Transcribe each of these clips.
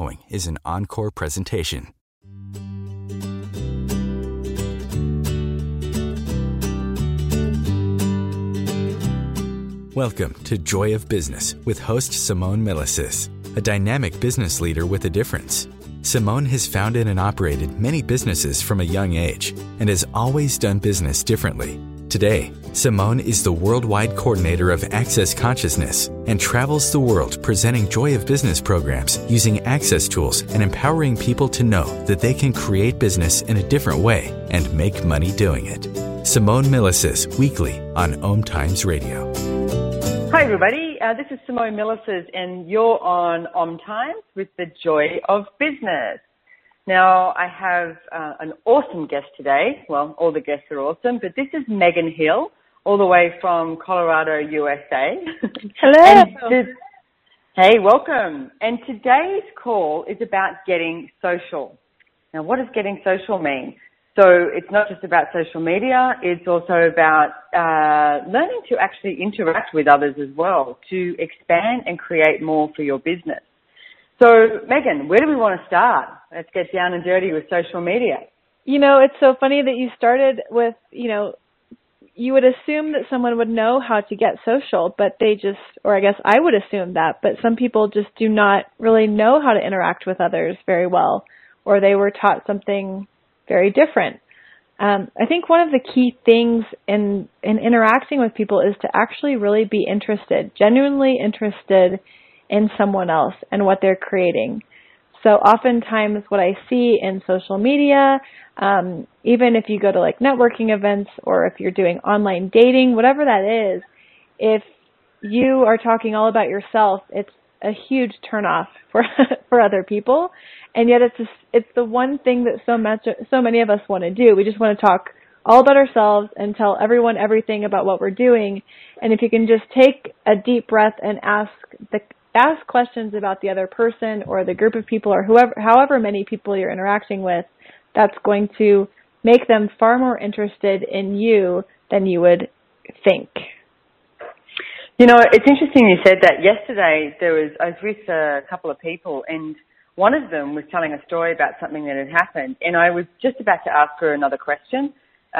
following is an encore presentation. Welcome to Joy of Business with host Simone Milasas, a dynamic business leader with a difference. Simone has founded and operated many businesses from a young age and has always done business differently. Today, Simone is the worldwide coordinator of Access Consciousness and travels the world presenting Joy of Business programs using access tools and empowering people to know that they can create business in a different way and make money doing it. Simone Milasas, weekly on Om Times Radio. Hi everybody, this is Simone Milasas and you're on Om Times with the Joy of Business. Now, I have an awesome guest today. Well, all the guests are awesome, but this is Megan Hill, all the way from Colorado, USA. Hello. Hey, welcome. And today's call is about getting social. Now, what does getting social mean? So it's not just about social media, it's also about learning to actually interact with others as well, to expand and create more for your business. So, Megan, where do we want to start? Let's get down and dirty with social media. You know, it's so funny that you started with, you would assume that someone would know how to get social, but they just, or I guess I would assume that, but some people just do not really know how to interact with others very well, or they were taught something very different. I think one of the key things in interacting with people is to actually really be interested, genuinely interested in someone else and what they're creating. So oftentimes what I see in social media, even if you go to like networking events or if you're doing online dating, whatever that is, if you are talking all about yourself, it's a huge turnoff for other people. And yet it's the one thing that so many of us want to do. We just want to talk all about ourselves and tell everyone everything about what we're doing. And if you can just take a deep breath and ask questions about the other person or the group of people or however many people you're interacting with, that's going to make them far more interested in you than you would think. You know, it's interesting you said that. Yesterday I was with a couple of people and one of them was telling a story about something that had happened and I was just about to ask her another question.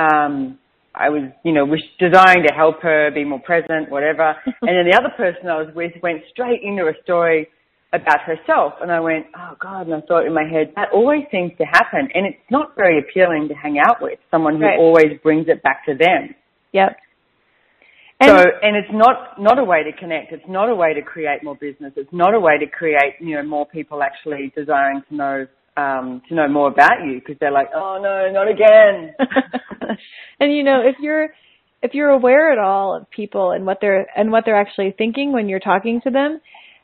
I was, desiring to help her be more present, whatever. And then the other person I was with went straight into a story about herself. And I went, oh, God, and I thought in my head, that always seems to happen. And it's not very appealing to hang out with someone who always brings it back to them. Yep. And it's not a way to connect. It's not a way to create more business. It's not a way to create, more people actually desiring to know more about you because they're like, oh no, not again. And if you're aware at all of people and what they're actually thinking when you're talking to them,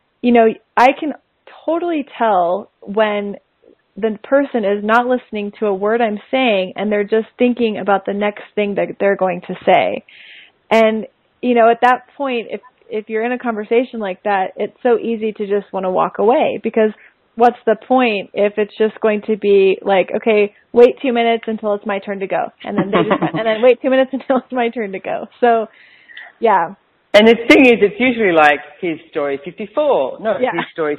I can totally tell when the person is not listening to a word I'm saying and they're just thinking about the next thing that they're going to say. And at that point, if you're in a conversation like that, it's so easy to just want to walk away because what's the point if it's just going to be like, okay, wait 2 minutes until it's my turn to go. And then and then wait 2 minutes until it's my turn to go. So, yeah. And the thing is, it's usually like, here's story 54. No, here's story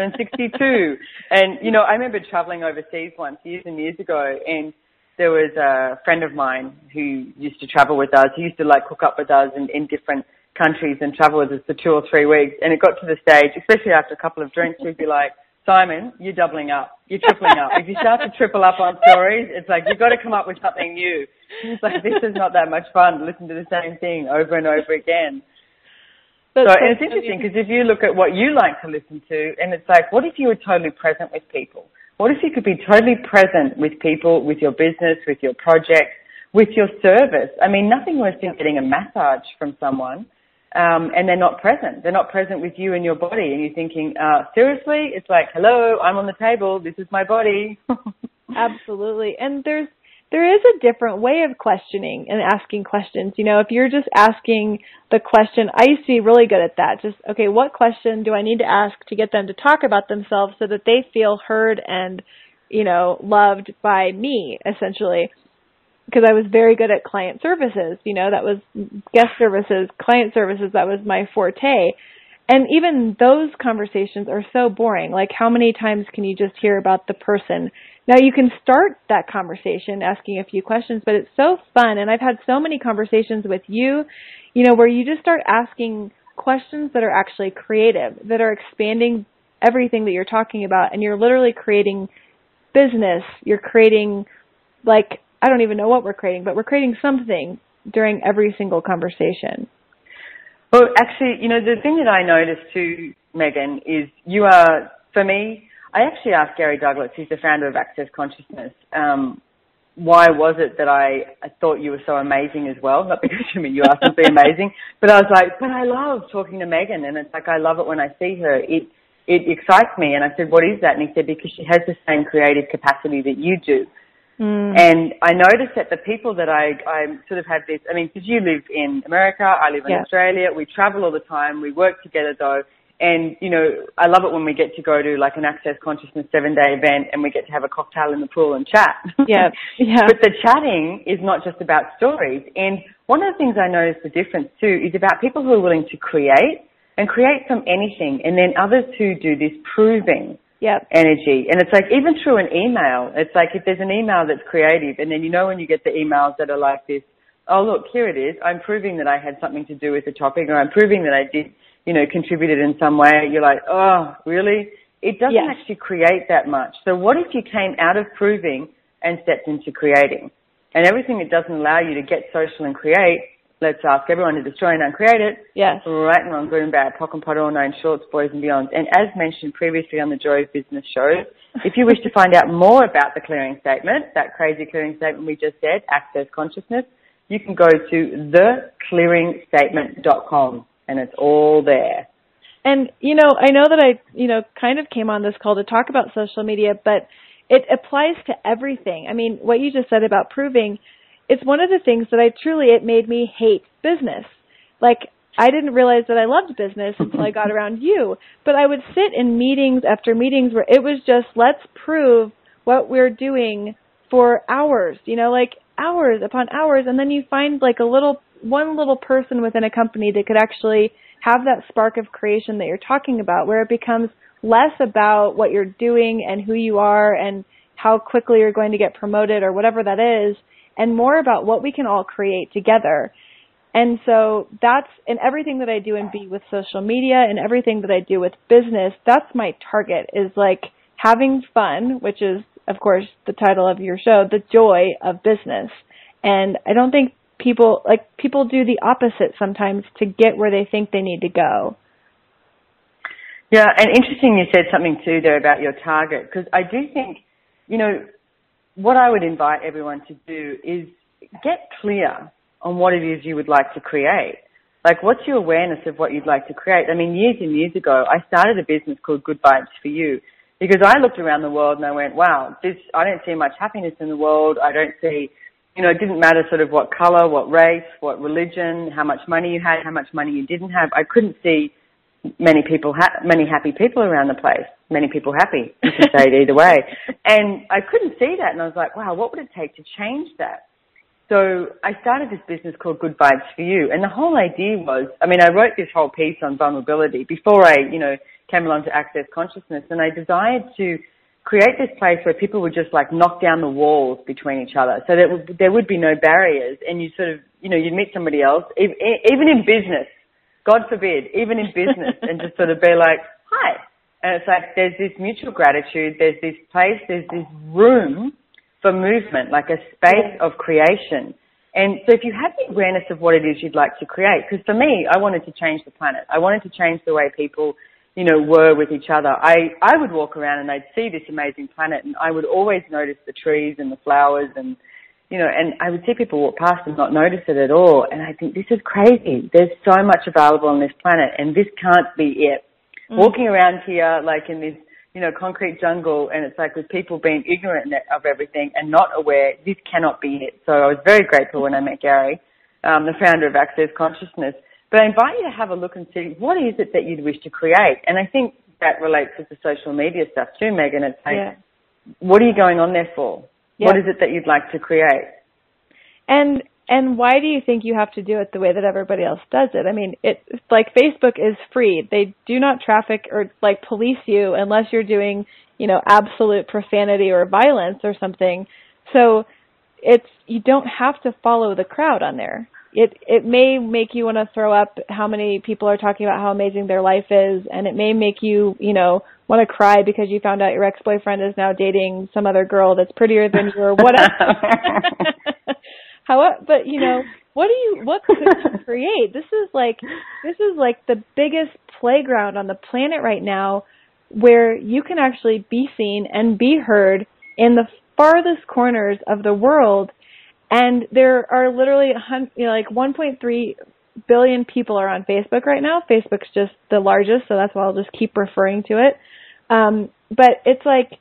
362. And, I remember traveling overseas once years and years ago and there was a friend of mine who used to travel with us. He used to hook up with us in different countries and travel with us for 2 or 3 weeks. And it got to the stage, especially after a couple of drinks, he'd be like, Simon, you're doubling up. You're tripling up. If you start to triple up on stories, it's like you've got to come up with something new. It's like this is not that much fun to listen to the same thing over and over again. And it's interesting because if you look at what you like to listen to, and it's like, what if you were totally present with people? What if you could be totally present with people, with your business, with your project, with your service? I mean, nothing worse than getting a massage from someone. And they're not present. They're not present with you and your body. And you're thinking, seriously? It's like, hello, I'm on the table. This is my body. Absolutely. And there is a different way of questioning and asking questions. If you're just asking the question, I used to be really good at that. Just, okay, what question do I need to ask to get them to talk about themselves so that they feel heard and, loved by me, essentially. Because I was very good at client services, that was guest services, client services, that was my forte. And even those conversations are so boring. Like, how many times can you just hear about the person? Now, you can start that conversation asking a few questions, but it's so fun. And I've had so many conversations with you, where you just start asking questions that are actually creative, that are expanding everything that you're talking about. And you're literally creating business. You're creating, I don't even know what we're creating, but we're creating something during every single conversation. Well, actually, the thing that I noticed too, Megan, is you are, for me, I actually asked Gary Douglas, he's the founder of Access Consciousness, why was it that I thought you were so amazing as well? Not because you are simply amazing, but I was like, but I love talking to Megan, and it's like I love it when I see her. It excites me, and I said, what is that? And he said, because she has the same creative capacity that you do. And I noticed that the people that I sort of have this, because you live in America, I live in Australia, we travel all the time, we work together though, and, I love it when we get to go to like an Access Consciousness 7-day event and we get to have a cocktail in the pool and chat. Yeah. But the chatting is not just about stories. And one of the things I noticed the difference too is about people who are willing to create from anything, and then others who do this proving. Energy. And it's like, even through an email, it's like if there's an email that's creative, and then when you get the emails that are like this, oh look, here it is, I'm proving that I had something to do with the topic, or I'm proving that I did, contributed in some way, you're like, oh, really? It doesn't actually create that much. So what if you came out of proving and stepped into creating? And everything that doesn't allow you to get social and create, let's ask everyone to destroy and uncreate it. Yes. Right and wrong, good and bad, POC and POD, all known, shorts, boys and beyonds. And as mentioned previously on the Joy of Business show, if you wish to find out more about the clearing statement, that crazy clearing statement we just said, Access Consciousness, you can go to theclearingstatement.com and it's all there. And, I know that I, kind of came on this call to talk about social media, but it applies to everything. What you just said about proving, it's one of the things that it made me hate business. I didn't realize that I loved business until I got around you. But I would sit in meetings after meetings where it was just, let's prove what we're doing for hours, hours upon hours. And then you find one little person within a company that could actually have that spark of creation that you're talking about, where it becomes less about what you're doing and who you are and how quickly you're going to get promoted or whatever that is, and more about what we can all create together. And so that's in everything that I do in B with social media and everything that I do with business, that's my target, is having fun, which is, of course, the title of your show, the joy of business. And I don't think people do the opposite sometimes to get where they think they need to go. Yeah, and interesting you said something too there about your target, because I do think, what I would invite everyone to do is get clear on what it is you would like to create. What's your awareness of what you'd like to create? Years and years ago, I started a business called Good Vibes for You, because I looked around the world and I went, wow, I don't see much happiness in the world. I don't see, it didn't matter sort of what color, what race, what religion, how much money you had, how much money you didn't have. I couldn't see many happy people around the place. Many people happy. You can say it either way. And I couldn't see that. And I was like, wow, what would it take to change that? So I started this business called Good Vibes for You. And the whole idea was, I wrote this whole piece on vulnerability before I, came along to Access Consciousness. And I desired to create this place where people would just knock down the walls between each other so that there would be no barriers. And you sort of, you'd meet somebody else, even in business, God forbid, even in business, and just sort of be like, hi. And it's there's this mutual gratitude, there's this place, there's this room for movement, a space of creation. And so if you have the awareness of what it is you'd like to create, because for me, I wanted to change the planet. I wanted to change the way people, were with each other. I would walk around and I'd see this amazing planet, and I would always notice the trees and the flowers and, and I would see people walk past and not notice it at all. And I think, this is crazy. There's so much available on this planet, and this can't be it. Walking around here, in this, concrete jungle, and it's with people being ignorant of everything and not aware, this cannot be it. So I was very grateful when I met Gary, the founder of Access Consciousness. But I invite you to have a look and see, what is it that you'd wish to create? And I think that relates with the social media stuff too, Megan. It's what are you going on there for? Yeah. What is it that you'd like to create? And And why do you think you have to do it the way that everybody else does it? I mean, it's like Facebook is free. They do not traffic or like police you unless you're doing, absolute profanity or violence or something. So you don't have to follow the crowd on there. It may make you want to throw up how many people are talking about how amazing their life is, and it may make you, want to cry because you found out your ex-boyfriend is now dating some other girl that's prettier than you or whatever. But what could you create? This is like the biggest playground on the planet right now, where you can actually be seen and be heard in the farthest corners of the world. And there are literally 1.3 billion people are on Facebook right now. Facebook's just the largest, so that's why I'll just keep referring to it. But it's like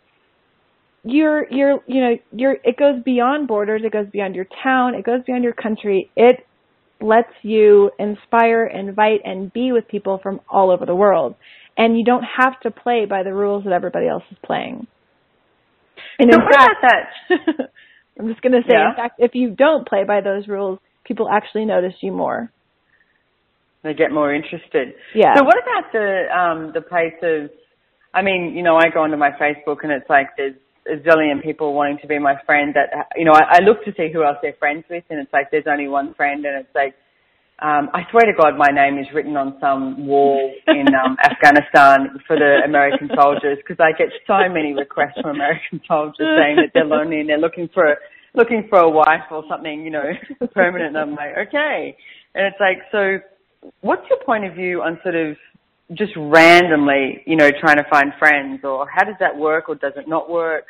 it goes beyond borders. It goes beyond your town. It goes beyond your country. It lets you inspire, invite, and be with people from all over the world. And you don't have to play by the rules that everybody else is playing. And so what about that? I'm just going to say, in fact, if you don't play by those rules, people actually notice you more. They get more interested. Yeah. So what about the place of, I go onto my Facebook and it's like there's a zillion people wanting to be my friend that, I look to see who else they're friends with, and it's like there's only one friend, and it's like, I swear to God, my name is written on some wall in Afghanistan for the American soldiers, because I get so many requests from American soldiers saying that they're lonely and they're looking for a wife or something, permanent. And I'm like, okay. And it's like, so what's your point of view on sort of just randomly, trying to find friends, or how does that work, or does it not work?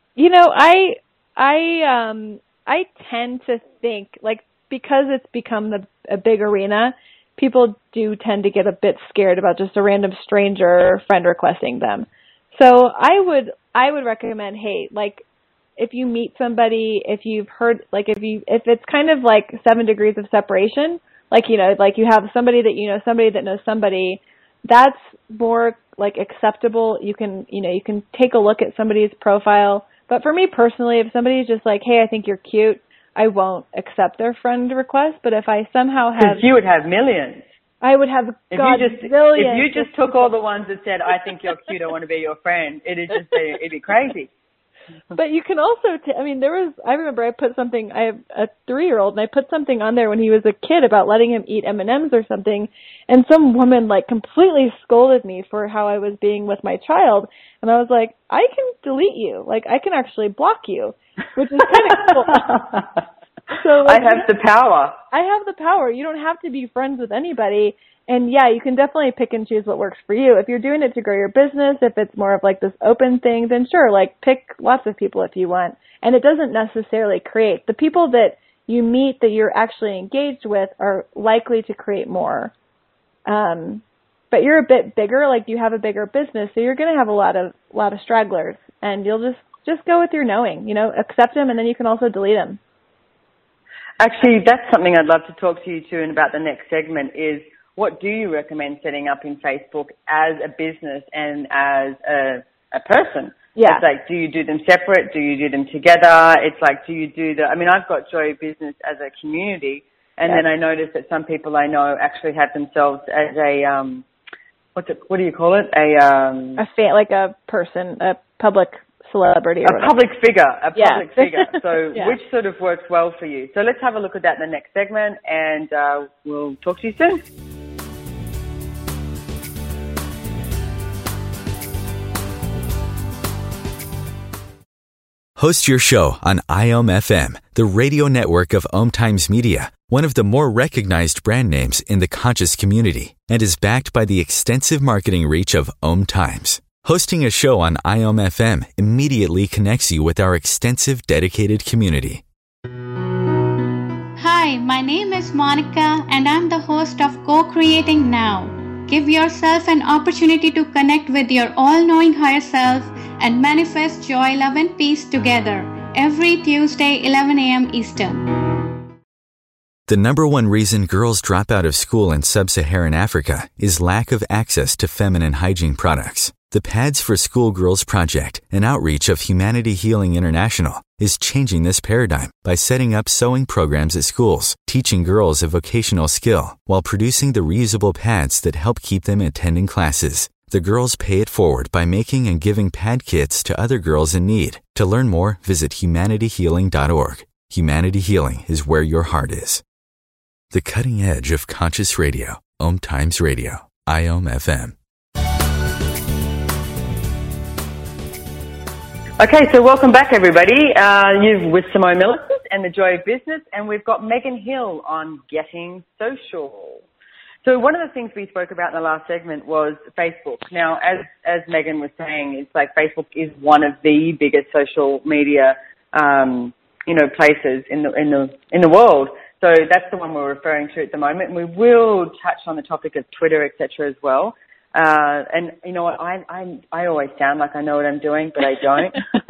I tend to think, like, because it's become a big arena, people do tend to get a bit scared about just a random stranger friend requesting them. So I would recommend, hey, like, if you meet somebody, if you've heard, like, if it's kind of like 7 degrees of separation, like, like you have somebody that somebody that knows somebody, that's more like acceptable. You can take a look at somebody's profile. But for me personally, if somebody's just like, hey, I think you're cute, I won't accept their friend request. But if I somehow have... Because you would have millions. I would have billions. If you just took all the ones that said, I think you're cute, I want to be your friend, it'd be crazy. But you can also, I remember I put something, I have a 3-year-old, and I put something on there when he was a kid about letting him eat M&Ms or something, and some woman, like, completely scolded me for how I was being with my child, and I was like, I can delete you. Like, I can actually block you, which is kind of cool. So, like, I have the power. I have the power. You don't have to be friends with anybody. And yeah, you can definitely pick and choose what works for you. If you're doing it to grow your business, if it's more of like this open thing, then sure, like pick lots of people if you want. And it doesn't necessarily create. The people that you meet that you're actually engaged with are likely to create more. But you're a bit bigger, like you have a bigger business, so you're going to have a lot of stragglers. And you'll just go with your knowing, accept them, and then you can also delete them. Actually, that's something I'd love to talk to you too and about the next segment is, what do you recommend setting up in Facebook as a business and as a person? Yeah. It's like, do you do them separate? Do you do them together? It's like, do you do I've got Joy Business as a community, and then I noticed that some people I know actually have themselves as a, what do you call it? Like a person, a public celebrity. A public figure. So yeah. Which sort of works well for you? So let's have a look at that in the next segment, and we'll talk to you soon. Host your show on IOM FM, the radio network of Om Times Media, one of the more recognized brand names in the conscious community, and is backed by the extensive marketing reach of Om Times. Hosting a show on IOM FM immediately connects you with our extensive dedicated community. Hi, my name is Monica, and I'm the host of Co-Creating Now. Give yourself an opportunity to connect with your all-knowing higher self and manifest joy, love, and peace together every Tuesday, 11 a.m. Eastern. The number one reason girls drop out of school in sub-Saharan Africa is lack of access to feminine hygiene products. The Pads for Schoolgirls Project, an outreach of Humanity Healing International, is changing this paradigm by setting up sewing programs at schools, teaching girls a vocational skill, while producing the reusable pads that help keep them attending classes. The girls pay it forward by making and giving pad kits to other girls in need. To learn more, visit humanityhealing.org. Humanity Healing is where your heart is. The cutting edge of conscious radio. Om Times Radio. IOM FM. Okay, so welcome back, everybody. You're with Simone Milasas and The Joy of Business, and we've got Megan Hill on Getting Social. So one of the things we spoke about in the last segment was Facebook. Now, as Megan was saying, it's like Facebook is one of the biggest social media, places in the world. So that's the one we're referring to at the moment. And we will touch on the topic of Twitter, etc. as well. And you know what, I always sound like I know what I'm doing, but I don't.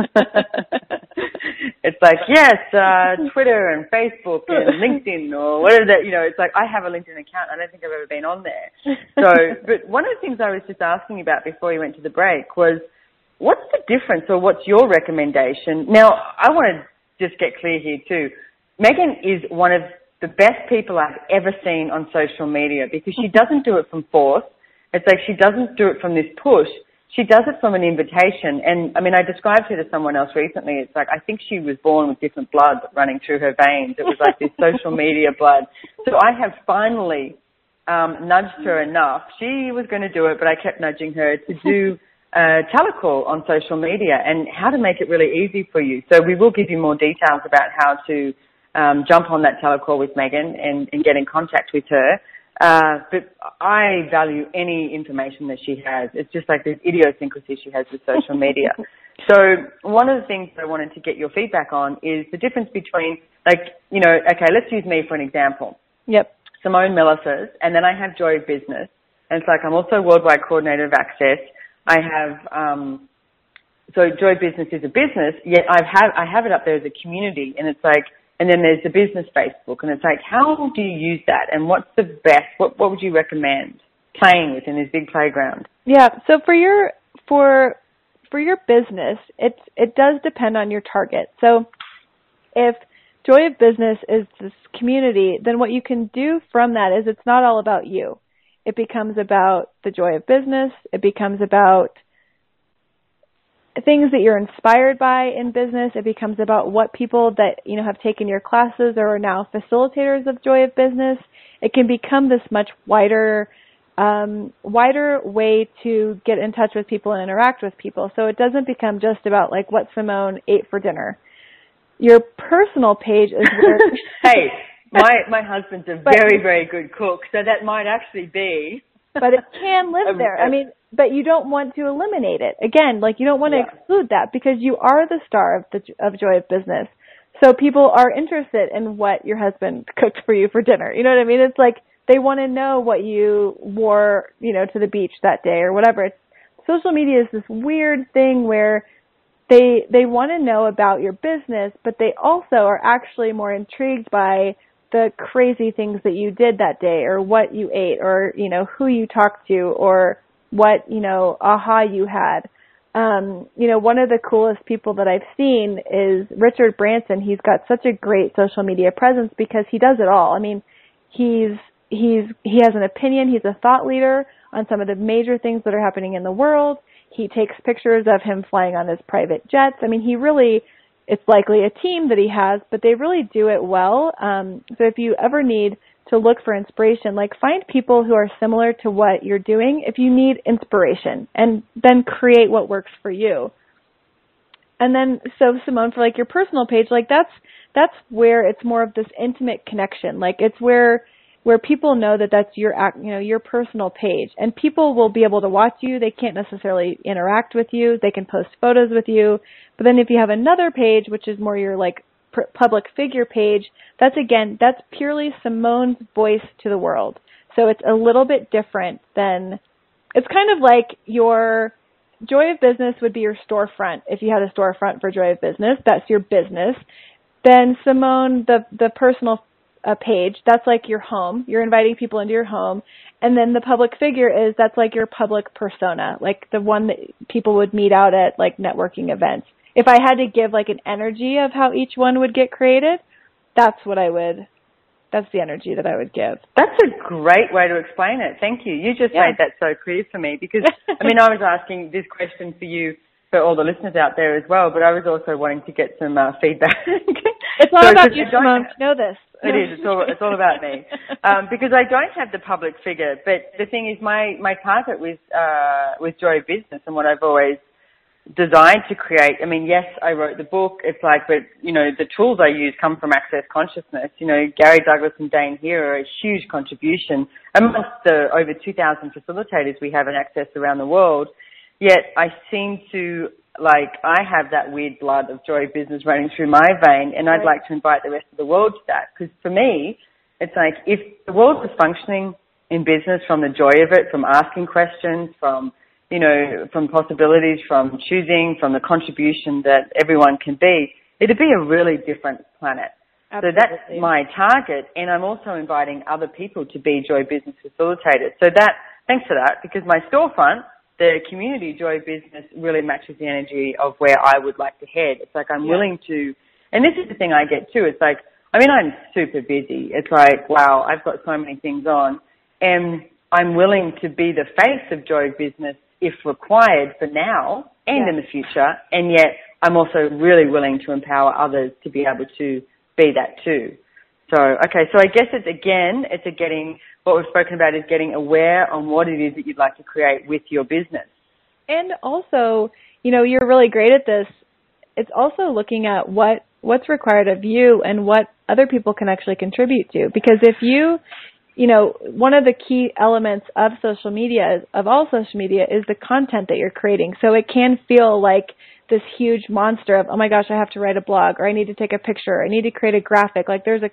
It's like, yes, Twitter and Facebook and LinkedIn or whatever that, it's like I have a LinkedIn account. I don't think I've ever been on there. So, but one of the things I was just asking about before you went to the break was, what's the difference or what's your recommendation? Now, I want to just get clear here too. Megan is one of the best people I've ever seen on social media because she doesn't do it from force. It's like she doesn't do it from this push. She does it from an invitation. And, I mean, I described her to someone else recently. It's like I think she was born with different blood running through her veins. It was like this social media blood. So I have finally nudged her enough. She was going to do it, but I kept nudging her to do telecall on social media and how to make it really easy for you. So we will give you more details about how to jump on that telecall with Megan and get in contact with her. But I value any information that she has. It's just like this idiosyncrasy she has with social media. So one of the things that I wanted to get your feedback on is the difference between, okay, let's use me for an example. Yep. Simone Milasas, and then I have Joy of Business. And it's like I'm also Worldwide Coordinator of Access. I have, so Joy of Business is a business, yet I have it up there as a community, and it's like, and then there's the business Facebook, and it's like, how do you use that, and what's the best? What would you recommend playing with in this big playground? Yeah. So for your business, it does depend on your target. So if Joy of Business is this community, then what you can do from that is it's not all about you. It becomes about the joy of business. It becomes about things that you're inspired by in business. It becomes about what people that, have taken your classes or are now facilitators of Joy of Business. It can become this much wider way to get in touch with people and interact with people. So it doesn't become just about like what Simone ate for dinner. Your personal page is where... Hey, my husband's a very, very good cook, so that might actually be... But it can live there. I mean, but you don't want to eliminate it. Again, like you don't want to exclude that because you are the star of Joy of Business. So people are interested in what your husband cooked for you for dinner. You know what I mean? It's like they want to know what you wore, to the beach that day or whatever. Social media is this weird thing where they want to know about your business, but they also are actually more intrigued by the crazy things that you did that day or what you ate or, who you talked to or what, aha you had. One of the coolest people that I've seen is Richard Branson. He's got such a great social media presence because he does it all. I mean, he has an opinion. He's a thought leader on some of the major things that are happening in the world. He takes pictures of him flying on his private jets. I mean, it's likely a team that he has, but they really do it well. So if you ever need to look for inspiration, like find people who are similar to what you're doing if you need inspiration and then create what works for you. And then, so Simone, for like your personal page, like that's where it's more of this intimate connection. Like it's where people know that that's your personal page, and people will be able to watch you. They can't necessarily interact with you. They can post photos with you. But then if you have another page, which is more your like public figure page, that's purely Simone's voice to the world. So it's a little bit different than, it's kind of like your Joy of Business would be your storefront. If you had a storefront for Joy of Business, that's your business. Then Simone, the personal a page. That's like your home. You're inviting people into your home. And then the public figure that's like your public persona, like the one that people would meet out at like networking events. If I had to give like an energy of how each one would get created, that's the energy that I would give. That's a great way to explain it. Thank you. You just made that so clear for me because, I mean, I was asking this question for you, for all the listeners out there as well, but I was also wanting to get some feedback. It's all about you, Simone. Know this. It is. It's all about me. Because I don't have the public figure, but the thing is my target with Joy of Business and what I've always designed to create. I mean, yes, I wrote the book. It's like, but, you know, the tools I use come from Access Consciousness. You know, Gary Douglas and Dane here are a huge contribution amongst the over 2,000 facilitators we have in Access around the world. Yet I seem to, like, I have that weird blood of Joy of Business running through my vein, and I'd like to invite the rest of the world to that. Because for me, it's like if the world was functioning in business from the joy of it, from asking questions, from, you know, from possibilities, from choosing, from the contribution that everyone can be, it'd be a really different planet. Absolutely. So that's my target, and I'm also inviting other people to be Joy Business facilitators. So that, thanks for that, because my storefront, the community Joy Business, really matches the energy of where I would like to head. It's like I'm willing to, and this is the thing I get too, it's like, I mean, I'm super busy. It's like, wow, I've got so many things on, and I'm willing to be the face of Joy Business if required for now and in the future, and yet I'm also really willing to empower others to be able to be that too. So, okay, so I guess it's getting, what we've spoken about is getting aware on what it is that you'd like to create with your business. And also, you know, you're really great at this. It's also looking at what's required of you and what other people can actually contribute to. Because if you know, one of the key elements of social media, of all social media, is the content that you're creating. So it can feel like this huge monster of, oh my gosh, I have to write a blog, or I need to take a picture, or I need to create a graphic. Like there's a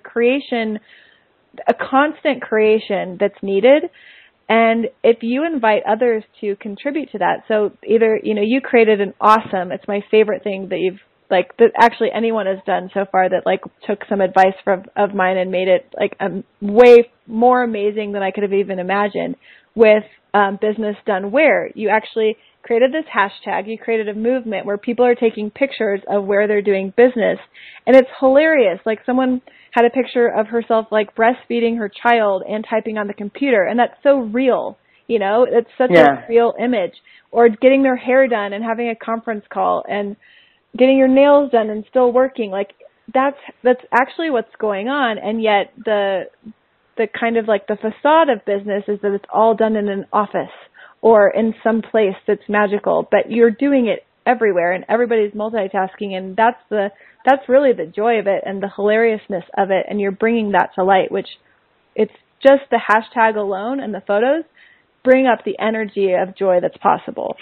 constant creation that's needed. And if you invite others to contribute to that, so either, you know, you created an awesome, it's my favorite thing that you've, like, that actually anyone has done so far that, like, took some advice of mine and made it, like, way more amazing than I could have even imagined with Business Done Where. You actually created this hashtag. You created a movement where people are taking pictures of where they're doing business. And it's hilarious. Like, someone had a picture of herself, like, breastfeeding her child and typing on the computer. And that's so real. You know, it's such a real image. Or getting their hair done and having a conference call and getting your nails done and still working. Like, that's actually what's going on. And yet the kind of like the facade of business is that it's all done in an office or in some place that's magical, but you're doing it everywhere and everybody's multitasking, and that's really the joy of it and the hilariousness of it, and you're bringing that to light, which it's just the hashtag alone and the photos bring up the energy of joy that's possible.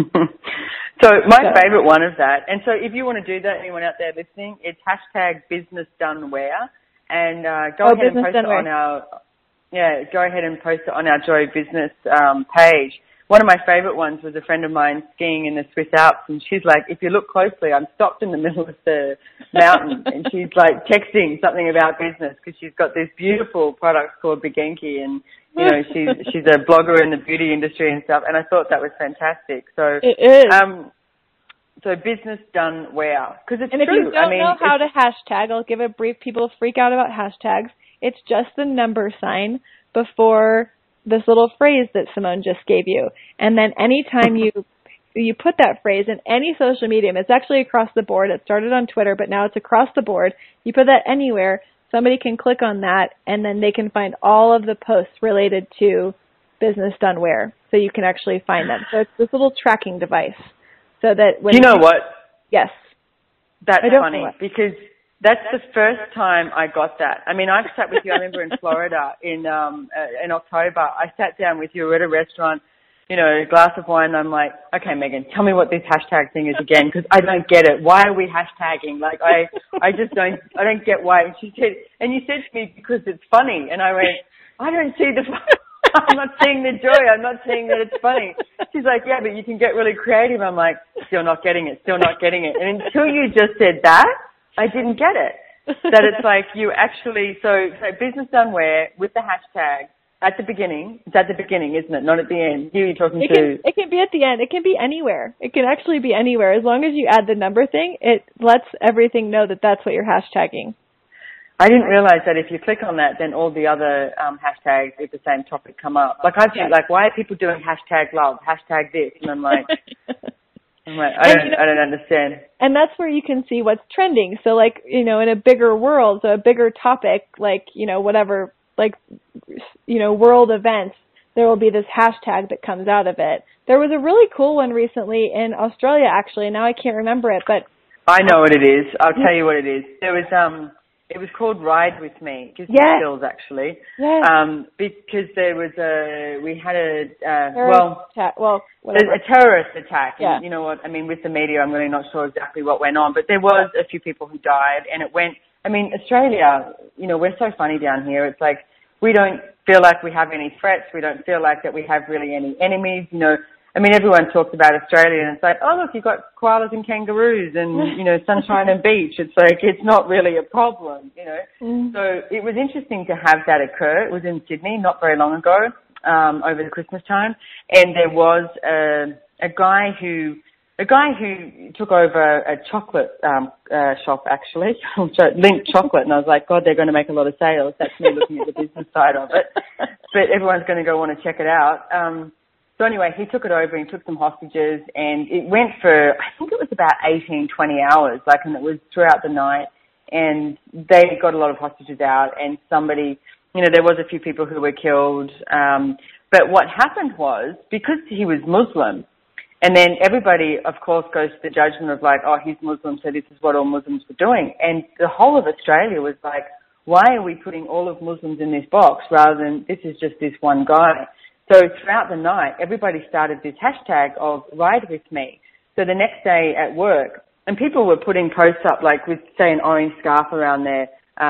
So my favorite one of that, and so if you want to do that, anyone out there listening, it's hashtag Business Done Where, and go ahead and post it on our Joy Business page. One of my favorite ones was a friend of mine skiing in the Swiss Alps, and she's like, if you look closely, I'm stopped in the middle of the mountain, and she's like texting something about business because she's got this beautiful product called Begenki, and you know, she's a blogger in the beauty industry and stuff, and I thought that was fantastic. So it is. So Business Done Where, because it's and true. If you don't know how to hashtag, I'll give a brief. People freak out about hashtags. It's just the number sign before this little phrase that Simone just gave you, and then anytime you put that phrase in any social medium, it's actually across the board. It started on Twitter, but now it's across the board. You put that anywhere. Somebody can click on that, and then they can find all of the posts related to Business Done Where, so you can actually find them. So it's this little tracking device, so that when you know what? Yes, that's funny because that's the first time I got that. I mean, I've sat with you. I remember in Florida in October, I sat down with you at a restaurant, you know, a glass of wine, and I'm like, okay, Megan, tell me what this hashtag thing is again, because I don't get it. Why are we hashtagging? Like, I just don't get why. And you said to me, because it's funny. And I went, I don't see the fun. I'm not seeing the joy. I'm not seeing that it's funny. She's like, yeah, but you can get really creative. I'm like, still not getting it. And until you just said that, I didn't get it. that it's like you actually, so business done where with the hashtag at the beginning. It's at the beginning, isn't it? Not at the end. Who are you talking to? It can be at the end. It can be anywhere. It can actually be anywhere. As long as you add the number thing, it lets everything know that that's what you're hashtagging. I didn't realize that if you click on that, then all the other hashtags with the same topic come up. Like I think, like, why are people doing hashtag love, hashtag this? And I'm like, I don't understand. And that's where you can see what's trending. So, like, in a bigger world, so a bigger topic, like, whatever, like, world events, there will be this hashtag that comes out of it. There was a really cool one recently in Australia, actually. Now I can't remember it, but I know what it is. I'll tell you what it is. There was it was called Ride With Me. It gives me chills, actually. Yes. Because there was we had a terrorist attack. Yeah. And you know what? I mean, with the media, I'm really not sure exactly what went on, but there was a few people who died, and it went. I mean, Australia. We're so funny down here. It's like we don't feel like we have any threats. We don't feel like that we have really any enemies. I mean, everyone talks about Australia and it's like, oh, look, you've got koalas and kangaroos and, sunshine and beach. It's like, it's not really a problem, So it was interesting to have that occur. It was in Sydney not very long ago, over the Christmas time. And there was a guy who took over a chocolate shop, actually, Lindt Chocolate. And I was like, God, they're going to make a lot of sales. That's me looking at the business side of it. But everyone's going to go want to check it out. So anyway, he took it over and took some hostages, and it went for, I think it was about 18, 20 hours, and it was throughout the night, and they got a lot of hostages out, and somebody, there was a few people who were killed, but what happened was, because he was Muslim, and then everybody, of course, goes to the judgment of like, oh, he's Muslim, so this is what all Muslims were doing, and the whole of Australia was like, why are we putting all of Muslims in this box rather than this is just this one guy? So throughout the night, everybody started this hashtag of Ride With Me. So the next day at work, and people were putting posts up like with, say, an orange scarf around their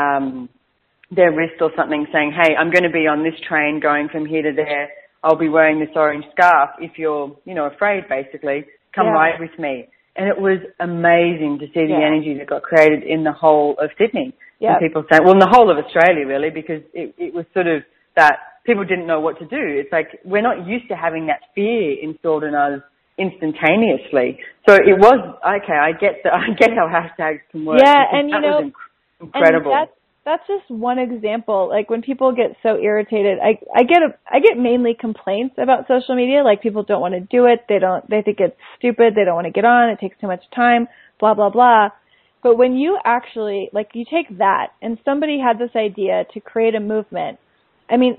wrist or something saying, hey, I'm going to be on this train going from here to there. I'll be wearing this orange scarf. If you're, afraid, basically, come ride with me. And it was amazing to see the energy that got created in the whole of Sydney. Yeah. And people saying, well, in the whole of Australia, really, because it was sort of that people didn't know what to do. It's like we're not used to having that fear installed in us instantaneously. So it was, okay, I get how hashtags can work. Yeah, and was incredible. And that's just one example. Like when people get so irritated, I get mainly complaints about social media. Like people don't want to do it. They think it's stupid. They don't want to get on. It takes too much time, blah, blah, blah. But when you actually, you take that and somebody had this idea to create a movement, I mean,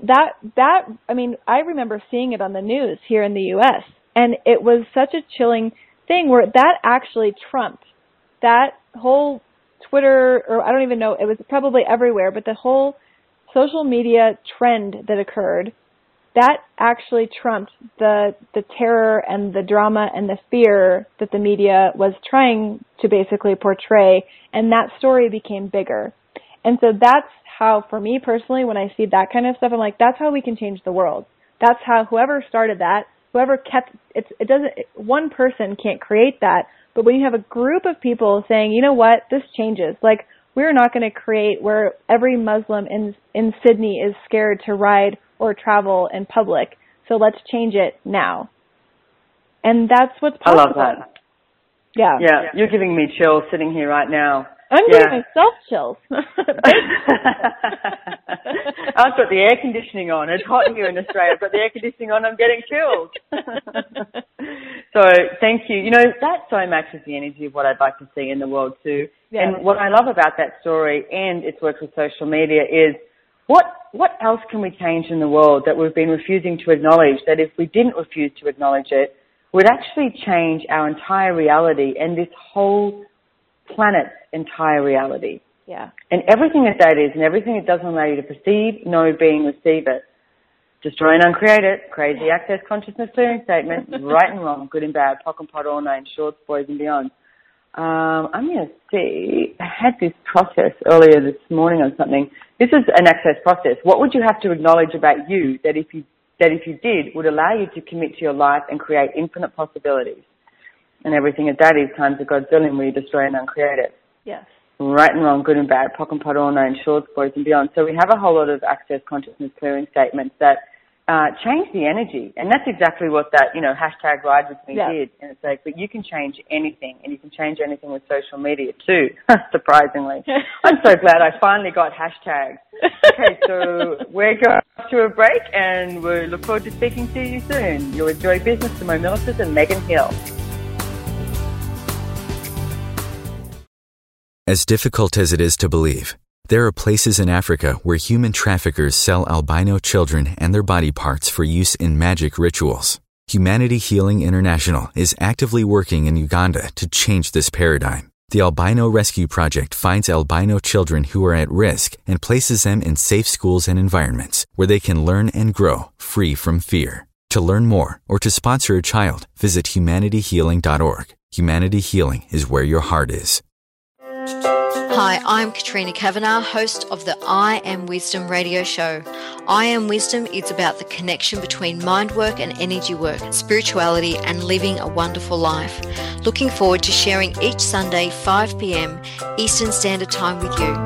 I remember seeing it on the news here in the U.S., and it was such a chilling thing where that actually trumped that whole Twitter, or I don't even know, it was probably everywhere, but the whole social media trend that occurred, that actually trumped the terror and the drama and the fear that the media was trying to basically portray, and that story became bigger. And so that's how, for me personally, when I see that kind of stuff, I'm like, that's how we can change the world. That's how whoever started that, whoever kept it doesn't, one person can't create that. But when you have a group of people saying, you know what, this changes. Like, we're not going to create where every Muslim in Sydney is scared to ride or travel in public. So let's change it now. And that's what's possible. I love that. Yeah. Yeah, you're giving me chills sitting here right now. I'm giving myself chills. I've got the air conditioning on. It's hot here in Australia. I've got the air conditioning on. I'm getting chills. So thank you. That so matches the energy of what I'd like to see in the world too. Yeah. And what I love about that story and its work with social media is what else can we change in the world that we've been refusing to acknowledge, that if we didn't refuse to acknowledge it, would actually change our entire reality and this whole planet's entire reality. Yeah. And everything that is and everything it doesn't allow you to perceive, know, being, receive it. Destroy and uncreate it. Crazy access consciousness clearing statement. Right and wrong, good and bad, pock and pot, all nine, shorts, boys and beyond. I'm going to see, I had this process earlier this morning on something. This is an access process. What would you have to acknowledge about you that if you did would allow you to commit to your life and create infinite possibilities? And everything that is times a godzillion where you destroy and uncreate it. Yes. right and wrong, good and bad, POC and POD, all known, shorts, boys and beyond. So we have a whole lot of access consciousness clearing statements that change the energy. And that's exactly what that, hashtag Ride With Me did. And it's like, but you can change anything, and you can change anything with social media too, surprisingly. I'm so glad I finally got hashtags. Okay, so we're going to a break, and we look forward to speaking to you soon. You'll enjoy business, Simone Milasas and Megan Hill. As difficult as it is to believe, there are places in Africa where human traffickers sell albino children and their body parts for use in magic rituals. Humanity Healing International is actively working in Uganda to change this paradigm. The Albino Rescue Project finds albino children who are at risk and places them in safe schools and environments where they can learn and grow free from fear. To learn more or to sponsor a child, visit humanityhealing.org. Humanity Healing is where your heart is. Hi, I'm Katrina Kavanagh, host of the I Am Wisdom radio show. I Am Wisdom is about the connection between mind work and energy work, spirituality and living a wonderful life. Looking forward to sharing each Sunday 5 p.m. Eastern Standard Time with you.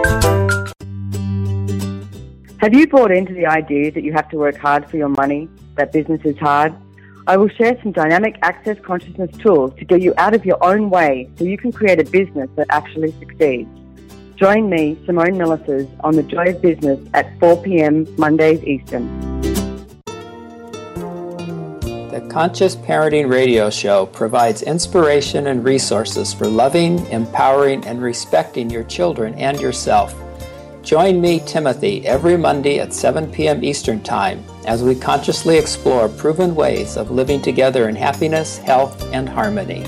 Have you bought into the idea that you have to work hard for your money, that business is hard? I will share some dynamic access consciousness tools to get you out of your own way so you can create a business that actually succeeds. Join me, Simone Milasas, on The Joy of Business at 4 p.m. Mondays Eastern. The Conscious Parenting Radio Show provides inspiration and resources for loving, empowering, and respecting your children and yourself. Join me, Timothy, every Monday at 7 p.m. Eastern Time as we consciously explore proven ways of living together in happiness, health, and harmony.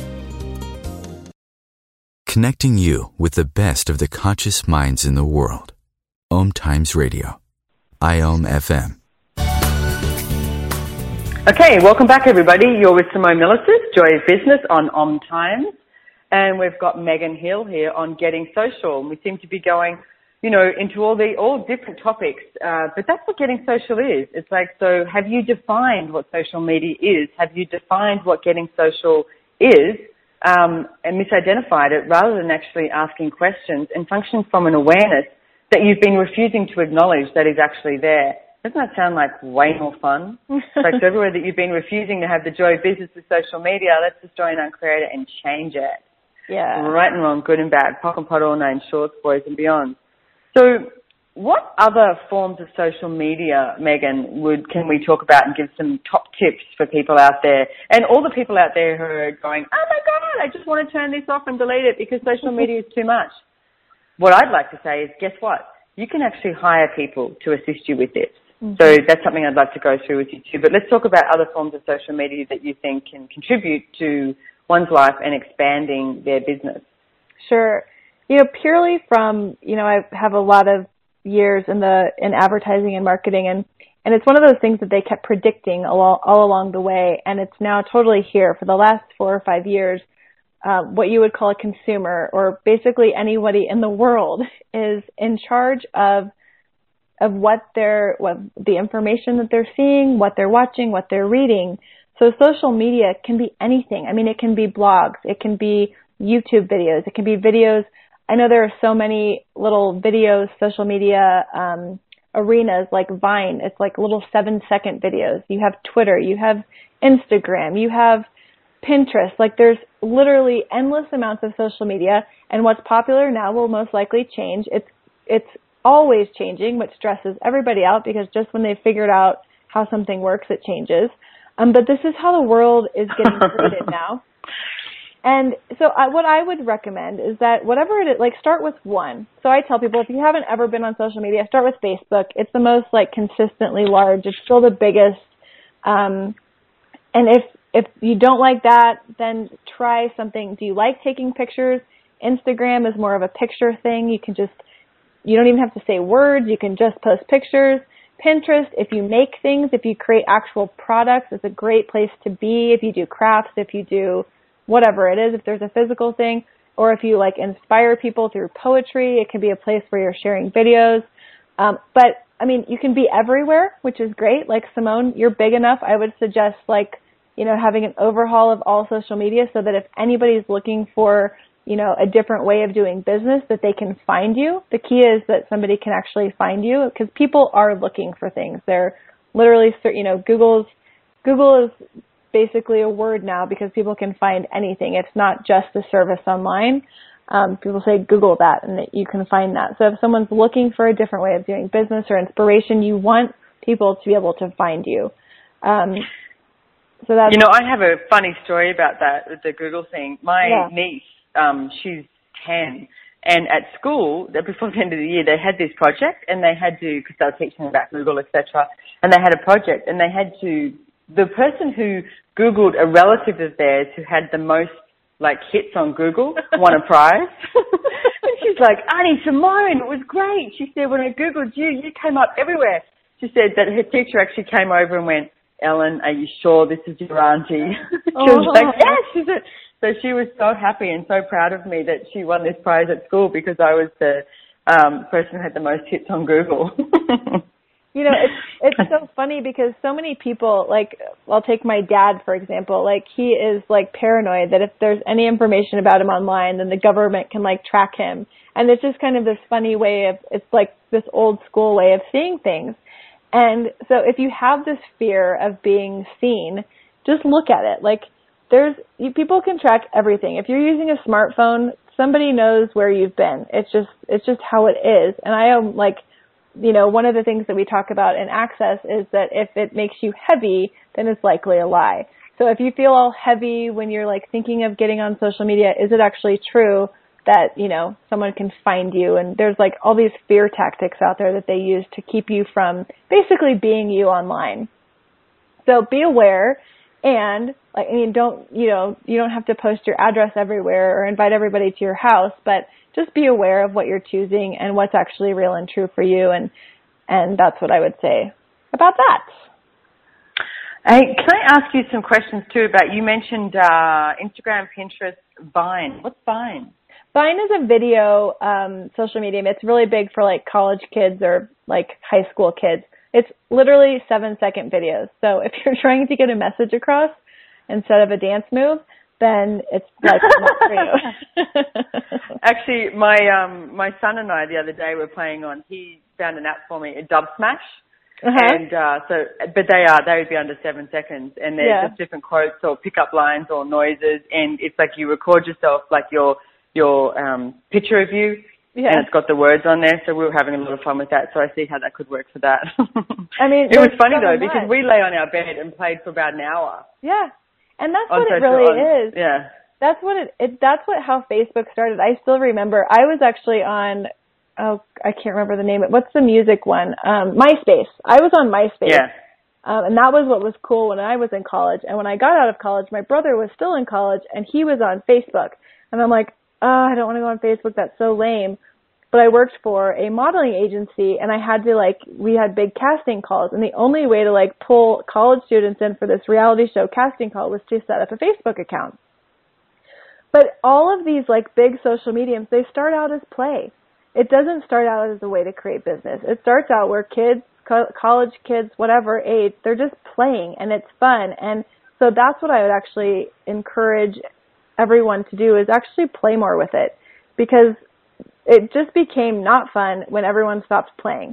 Connecting you with the best of the conscious minds in the world. Om Times Radio. IOM FM. Okay, welcome back everybody. You're with Simone Milasas, Joy of Business on Om Times. And we've got Megan Hill here on Getting Social. We seem to be going into all different topics, but that's what Getting Social is. It's like, so have you defined what social media is? Have you defined what Getting Social is, and misidentified it rather than actually asking questions and functioning from an awareness that you've been refusing to acknowledge that is actually there? Doesn't that sound like way more fun? Like, so everywhere that you've been refusing to have the joy of business with social media, let's destroy and uncreate it and change it. Yeah. Right and wrong, good and bad, POC and POD, all known, shorts, boys and beyond. So what other forms of social media, Megan, can we talk about and give some top tips for people out there? And all the people out there who are going, oh my God, I just want to turn this off and delete it because social media is too much. What I'd like to say is, guess what? You can actually hire people to assist you with this. Mm-hmm. So that's something I'd like to go through with you too. But let's talk about other forms of social media that you think can contribute to one's life and expanding their business. Sure. Purely from, I have a lot of years in advertising and marketing, and it's one of those things that they kept predicting all along the way, and it's now totally here. For the last 4 or 5 years, what you would call a consumer, or basically anybody in the world, is in charge of what the information that they're seeing, what they're watching, what they're reading. So social media can be anything. I mean, it can be blogs, it can be YouTube videos, it can be videos. I know there are so many little videos, social media arenas like Vine. It's like little 7-second videos. You have Twitter, you have Instagram, you have Pinterest. Like, there's literally endless amounts of social media, and what's popular now will most likely change. It's always changing, which stresses everybody out because just when they've figured out how something works, it changes. But this is how the world is getting created now. And so what I would recommend is that whatever it is, start with one. So I tell people, if you haven't ever been on social media, start with Facebook. It's the most consistently large. It's still the biggest. And if you don't like that, then try something. Do you like taking pictures? Instagram is more of a picture thing. You don't even have to say words. You can just post pictures. Pinterest, if you make things, if you create actual products, it's a great place to be. If you do crafts, if you do whatever it is, if there's a physical thing, or if you inspire people through poetry, it can be a place where you're sharing videos. But I mean, you can be everywhere, which is great. Like Simone, you're big enough. I would suggest having an overhaul of all social media so that if anybody's looking for a different way of doing business, that they can find you. The key is that somebody can actually find you, because people are looking for things. They're literally, Google is basically a word now because people can find anything. It's not just a service online. People say Google that and that you can find that. So if someone's looking for a different way of doing business or inspiration, you want people to be able to find you. So that's, I have a funny story about that, with the Google thing. My niece, she's 10, and at school, before the end of the year, they had this project, and they had to, because they were teaching about Google, etc., and they had a project, and they had to, the person who Googled a relative of theirs who had the most hits on Google won a prize. And she's like, Auntie Simone, it was great. She said, when I Googled you, you came up everywhere. She said that her teacher actually came over and went, Ellen, are you sure this is your auntie? She was like, yes. She said, so she was so happy and so proud of me that she won this prize at school because I was the person who had the most hits on Google. It's so funny because so many people, I'll take my dad, for example, he is paranoid that if there's any information about him online, then the government can track him. And it's just kind of this funny way of, it's this old school way of seeing things. And so if you have this fear of being seen, just look at it. People can track everything. If you're using a smartphone, somebody knows where you've been. It's just how it is. And I am one of the things that we talk about in Access is that if it makes you heavy, then it's likely a lie. So if you feel all heavy when you're thinking of getting on social media, is it actually true that, someone can find you? And there's all these fear tactics out there that they use to keep you from basically being you online. So be aware, and you don't have to post your address everywhere or invite everybody to your house, but just be aware of what you're choosing and what's actually real and true for you. And that's what I would say about that. Hey, can I ask you some questions too about, you mentioned Instagram, Pinterest, Vine. What's Vine? Vine is a video social media. It's really big for college kids or high school kids. It's literally 7-second videos. So if you're trying to get a message across instead of a dance move, then it's not for you. Actually, my son and I the other day were playing on, he found an app for me, a Dub Smash. And but they would be under 7 seconds, and they're just different quotes or pickup lines or noises, and it's you record yourself, your picture of you, and it's got the words on there. So we were having a lot of fun with that. So I see how that could work for that. I mean, it was funny though, because we lay on our bed and played for about an hour. Yeah, and that's what it really is. Yeah, that's how Facebook started. I still remember. I was actually on. Oh, I can't remember the name. What's the music one? MySpace. I was on MySpace. Yeah. And that was what was cool when I was in college. And when I got out of college, my brother was still in college, and he was on Facebook. And I'm like, I don't want to go on Facebook. That's so lame. But I worked for a modeling agency, and I had to we had big casting calls. And the only way to pull college students in for this reality show casting call was to set up a Facebook account. But all of these big social mediums, they start out as play. It doesn't start out as a way to create business. It starts out where kids, college kids, whatever age, they're just playing, and it's fun. And so that's what I would actually encourage everyone to do, is actually play more with it, because it just became not fun when everyone stopped playing,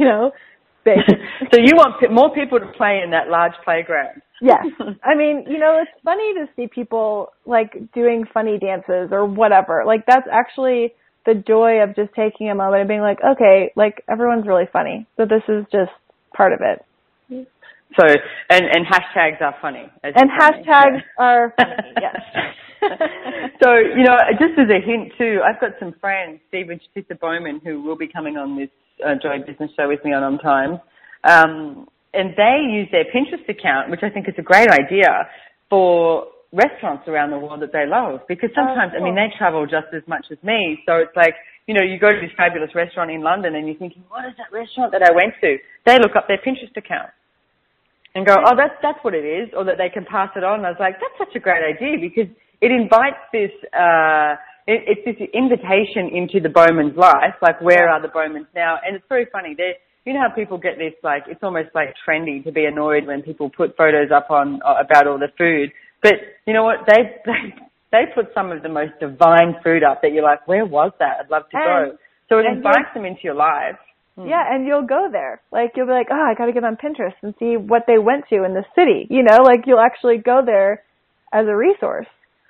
So you want more people to play in that large playground? Yes. I mean, it's funny to see people doing funny dances or whatever. That's actually the joy of just taking a moment and being okay, everyone's really funny. So this is just part of it. So, and hashtags are funny. And hashtags are funny, yes. So, just as a hint too, I've got some friends, Steve and Shatitha Bowman, who will be coming on this Joy Business Show with me on Time. And they use their Pinterest account, which I think is a great idea, for restaurants around the world that they love, because sometimes, cool. I mean, they travel just as much as me, so it's you go to this fabulous restaurant in London and you're thinking, what is that restaurant that I went to? They look up their Pinterest account and go, oh, that's what it is, or that they can pass it on. And I was like, that's such a great idea, because it invites this, it's this invitation into the Bowman's life, where are the Bowmans now? And it's very funny. You know how people get this, it's almost trendy to be annoyed when people put photos up on about all the food. But you know what? They they put some of the most divine food up that you're like, where was that? I'd love to go. So it invites them into your life. Yeah, and you'll go there. Like, you'll be like, I got to get on Pinterest and see what they went to in the city. You know, like, you'll actually go there as a resource.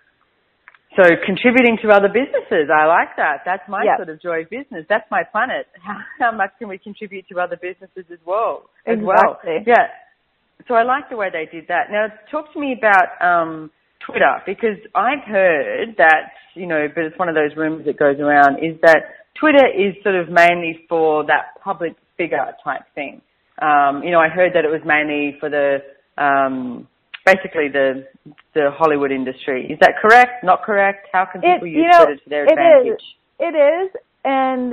So contributing to other businesses, I like that. That's my sort of joy of business. That's my planet. How much can we contribute to other businesses as well? Exactly. Yeah. So I like the way they did that. Now, talk to me about Twitter, because I've heard that, you know, but it's one of those rumors that goes around, is that Twitter is sort of mainly for that public figure type thing. You know, I heard that it was mainly for the basically the Hollywood industry. Is that correct? Not correct? How can people use Twitter to their advantage? It is. And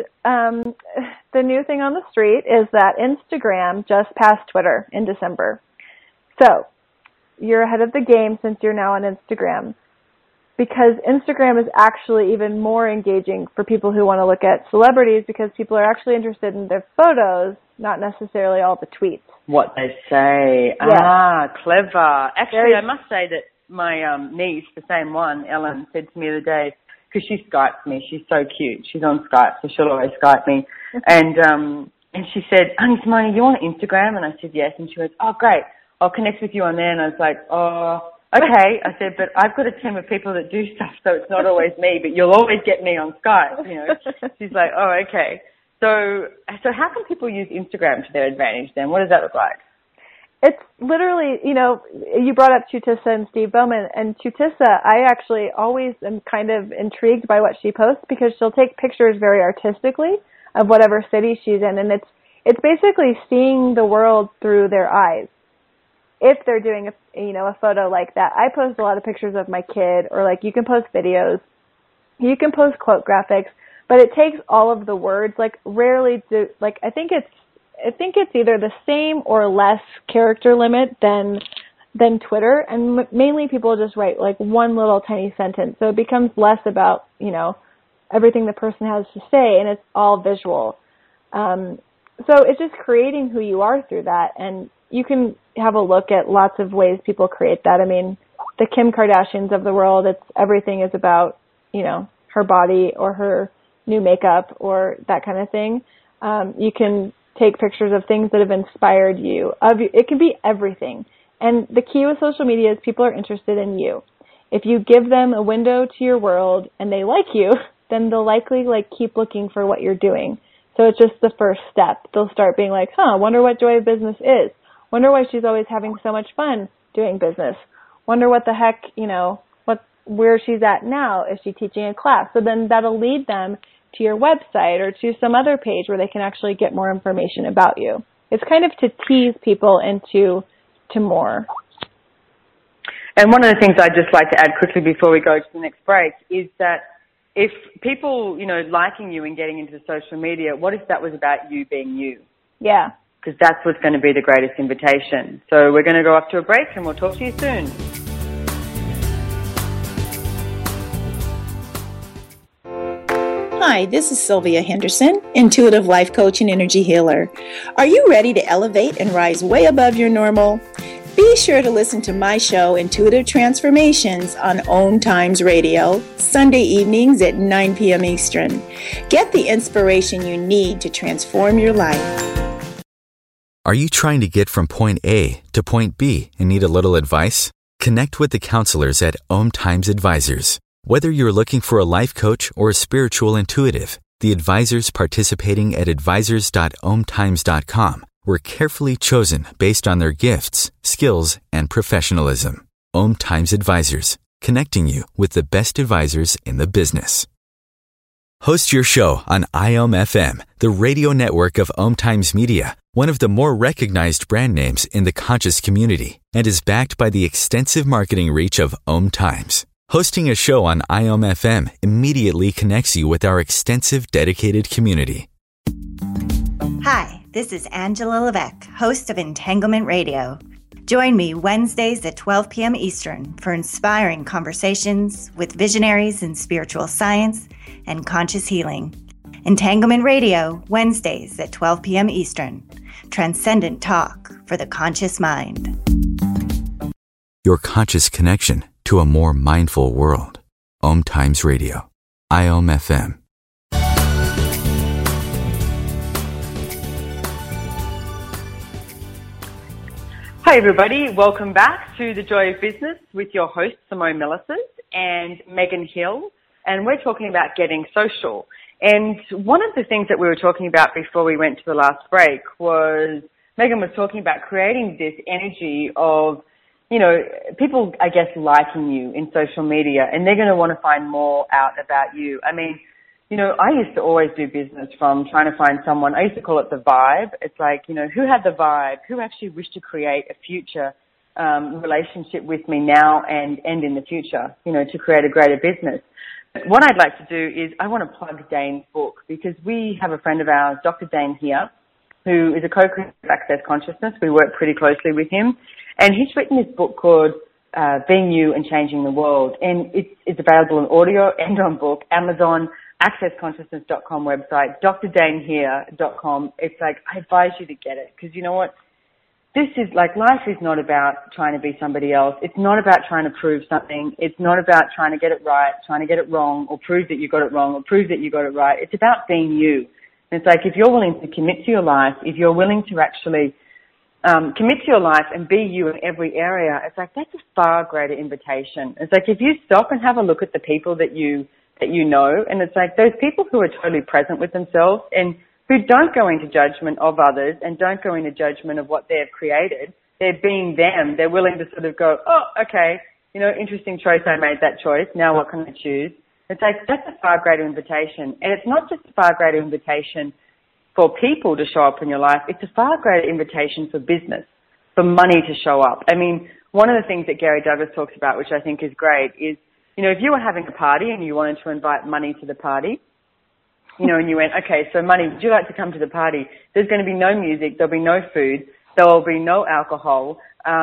the new thing on the street is that Instagram just passed Twitter in December. So you're ahead of the game since you're now on Instagram, because Instagram is actually even more engaging for people who want to look at celebrities, because people are actually interested in their photos, not necessarily all the tweets. What they say. Yeah. Ah, clever. Actually, I must say that my niece, the same one, Ellen, said to me the other day, because she Skypes me. She's so cute. She's on Skype, so she'll always Skype me. And she said, Honey, Simone, are you on Instagram? And I said, yes. And she went, oh, great. I'll connect with you on there. And I was like, oh, okay. I said, but I've got a team of people that do stuff, so it's not always me, but you'll always get me on Skype, you know. She's like, oh, okay. So how can people use Instagram to their advantage then? What does that look like? It's literally, you know, you brought up Chutissa and Steve Bowman, and Chutissa, I actually always am kind of intrigued by what she posts, because she'll take pictures very artistically of whatever city she's in, and it's basically seeing the world through their eyes. If they're doing a photo like that. I post a lot of pictures of my kid, or like you can post videos, you can post quote graphics, but it takes all of the words. Like rarely do, like I think it's either the same or less character limit than Twitter, and mainly people just write like one little tiny sentence, so it becomes less about, you know, everything the person has to say, and it's all visual. So it's just creating who you are through that, and you can have a look at lots of ways people create that. I mean, the Kim Kardashians of the world, everything is about, you know, her body or her new makeup or that kind of thing. You can take pictures of things that have inspired you. It can be everything. And the key with social media is people are interested in you. If you give them a window to your world and they like you, then they'll likely keep looking for what you're doing. So it's just the first step. They'll start being like, wonder what joy of business is. Wonder why she's always having so much fun doing business. Wonder what the heck, you know, where she's at now. Is she teaching a class? So then that'll lead them to your website or to some other page where they can actually get more information about you. It's kind of to tease people into more. And one of the things I'd just like to add quickly before we go to the next break is that if people, you know, liking you and getting into social media, what if that was about you being you? Yeah. Because that's what's going to be the greatest invitation. So we're going to go off to a break and we'll talk to you soon. Hi, this is Sylvia Henderson, Intuitive Life Coach and Energy Healer. Are you ready to elevate and rise way above your normal? Be sure to listen to my show, Intuitive Transformations, on Om Times Radio, Sunday evenings at 9 p.m. Eastern. Get the inspiration you need to transform your life. Are you trying to get from point A to point B and need a little advice? Connect with the counselors at Om Times Advisors. Whether you're looking for a life coach or a spiritual intuitive, the advisors participating at advisors.omtimes.com were carefully chosen based on their gifts, skills, and professionalism. Om Times Advisors, connecting you with the best advisors in the business. Host your show on IOM FM, the radio network of Om Times Media, one of the more recognized brand names in the conscious community, and is backed by the extensive marketing reach of Om Times. Hosting a show on IOM FM immediately connects you with our extensive dedicated community. Hi, this is Angela Levesque, host of Entanglement Radio. Join me Wednesdays at 12 p.m. Eastern for inspiring conversations with visionaries in spiritual science and conscious healing. Entanglement Radio, Wednesdays at 12 p.m. Eastern. Transcendent talk for the conscious mind. Your conscious connection to a more mindful world. Om Times Radio. IOM FM. Hi everybody, welcome back to The Joy of Business with your host Simone Melissis and Megan Hill, and we're talking about getting social. And one of the things that we were talking about before we went to the last break was Megan was talking about creating this energy of, you know, people, I guess, liking you in social media, and they're going to want to find more out about you. I mean, you know, I used to always do business from trying to find someone. I used to call it the vibe. It's like, you know, who had the vibe? Who actually wished to create a future relationship with me now and in the future, you know, to create a greater business. What I'd like to do is I want to plug Dane's book, because we have a friend of ours, Dr. Dane here, who is a co-creator of Access Consciousness. We work pretty closely with him. And he's written this book called Being You and Changing the World. And it's available in audio and on book, Amazon, accessconsciousness.com website, drdanehere.com. It's like, I advise you to get it, because you know what? This is like, life is not about trying to be somebody else. It's not about trying to prove something. It's not about trying to get it right, trying to get it wrong, or prove that you got it wrong, or prove that you got it right. It's about being you. And it's like, if you're willing to commit to your life, if you're willing to actually commit to your life and be you in every area, it's like, that's a far greater invitation. It's like, if you stop and have a look at the people that you know, and it's like those people who are totally present with themselves and who don't go into judgment of others and don't go into judgment of what they've created. They're being them. They're willing to sort of go, oh, okay, you know, interesting choice. I made that choice. Now what can I choose? It's like, that's a far greater invitation. And it's not just a far greater invitation for people to show up in your life. It's a far greater invitation for business, for money to show up. I mean, one of the things that Gary Douglas talks about, which I think is great, is, you know, if you were having a party and you wanted to invite money to the party, you know, and you went, okay, so money, would you like to come to the party? There's going to be no music. There'll be no food. There'll be no alcohol.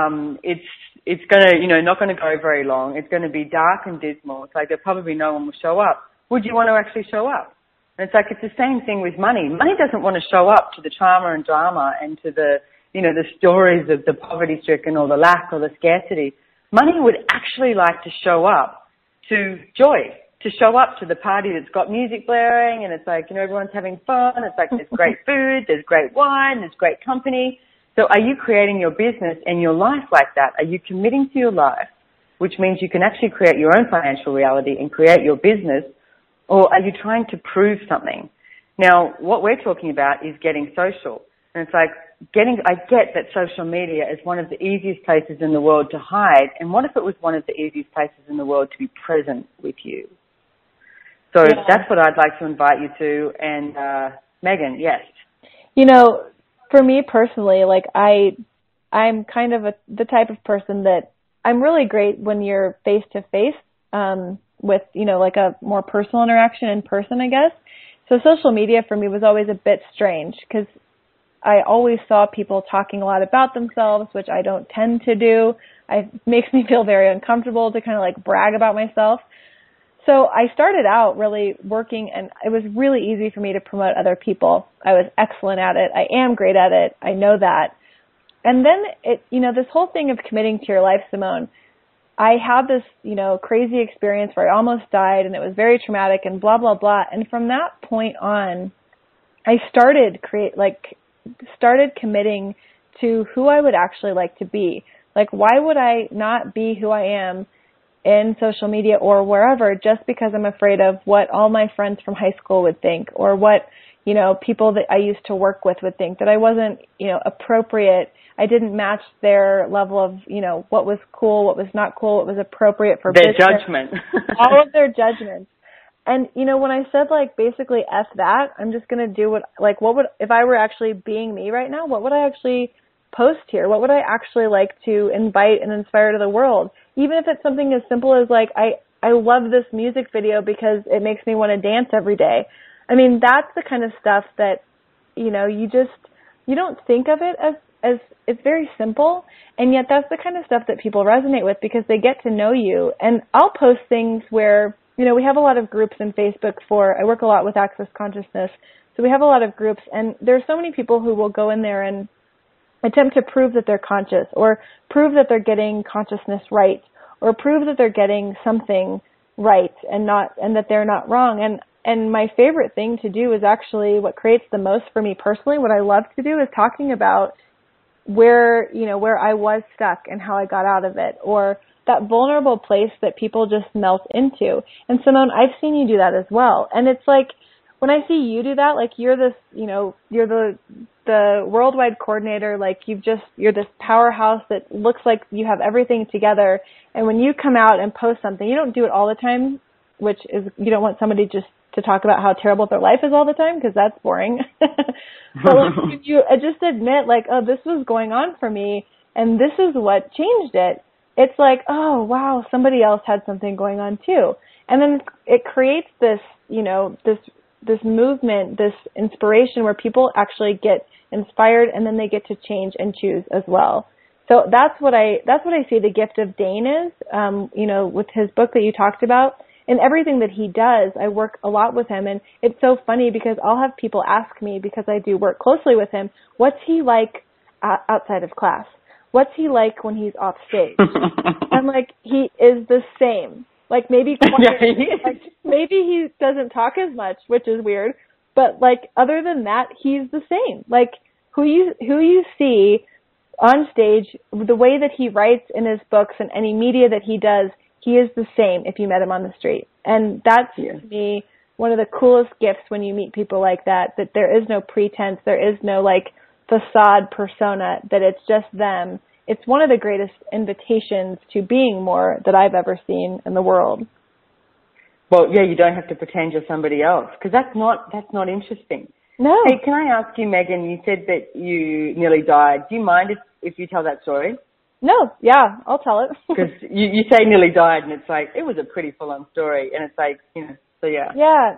It's going to, you know, not going to go very long. It's going to be dark and dismal. It's like there probably no one will show up. Would you want to actually show up? And it's like, it's the same thing with money. Money doesn't want to show up to the trauma and drama and to the, you know, the stories of the poverty-stricken or the lack or the scarcity. Money would actually like to show up to joy, to show up to the party that's got music blaring and it's like, you know, everyone's having fun. It's like, there's great food, there's great wine, there's great company. So are you creating your business and your life like that? Are you committing to your life, which means you can actually create your own financial reality and create your business, or are you trying to prove something? Now, what we're talking about is getting social. And it's like, I get that social media is one of the easiest places in the world to hide. And what if it was one of the easiest places in the world to be present with you? So That's what I'd like to invite you to. And Megan, yes. You know, for me personally, like I'm kind of the type of person that I'm really great when you're face to face with, you know, like a more personal interaction in person, I guess. So social media for me was always a bit strange because I always saw people talking a lot about themselves, which I don't tend to do. It makes me feel very uncomfortable to kind of like brag about myself. So I started out really working, and it was really easy for me to promote other people. I was excellent at it. I am great at it. I know that. And then this whole thing of committing to your life, Simone, I had this, you know, crazy experience where I almost died, and it was very traumatic and blah, blah, blah. And from that point on, I started committing to who I would actually like to be. Like, why would I not be who I am in social media or wherever just because I'm afraid of what all my friends from high school would think, or what, you know, people that I used to work with would think, that I wasn't, you know, appropriate. I didn't match their level of, you know, what was cool, what was not cool, what was appropriate for their business. Judgment. All of their judgments. And, you know, when I said, like, basically F that, I'm just going to do if I were actually being me right now, what would I actually post here? What would I actually like to invite and inspire to the world? Even if it's something as simple as, like, I love this music video because it makes me want to dance every day. I mean, that's the kind of stuff that, you know, you don't think of it as it's very simple, and yet that's the kind of stuff that people resonate with because they get to know you. And I'll post things where, you know, we have a lot of groups in Facebook I work a lot with Access Consciousness, so we have a lot of groups, and there's so many people who will go in there and attempt to prove that they're conscious, or prove that they're getting consciousness right, or prove that they're getting something right and that they're not wrong. And my favorite thing to do is actually what creates the most for me personally. What I love to do is talking about where I was stuck and how I got out of it, or that vulnerable place that people just melt into. And Simone, I've seen you do that as well. And it's like, when I see you do that, like you're this, you're the worldwide coordinator, like you're this powerhouse that looks like you have everything together. And when you come out and post something, you don't do it all the time, which is, you don't want somebody just to talk about how terrible their life is all the time, because that's boring. But like, if you just admit, like, oh, this was going on for me, and this is what changed it, it's like, oh, wow, somebody else had something going on too. And then it creates this, this movement, this inspiration where people actually get inspired, and then they get to change and choose as well. So that's what I see the gift of Dain is, with his book that you talked about. And everything that he does, I work a lot with him. And it's so funny because I'll have people ask me, because I do work closely with him, what's he like outside of class? What's he like when he's off stage? I'm like, he is the same. Like maybe maybe he doesn't talk as much, which is weird. But like other than that, he's the same. Like who you see on stage, the way that he writes in his books and any media that he does, he is the same if you met him on the street. And that's, to me, one of the coolest gifts when you meet people like that there is no pretense, there is no, like, facade persona, that it's just them. It's one of the greatest invitations to being more that I've ever seen in the world. Well, yeah, you don't have to pretend you're somebody else, because that's not interesting. No. Hey, can I ask you, Megan, you said that you nearly died. Do you mind if you tell that story? No, yeah, I'll tell it. Because you say nearly died, and it's like, it was a pretty full-on story, and it's like, so yeah. Yeah,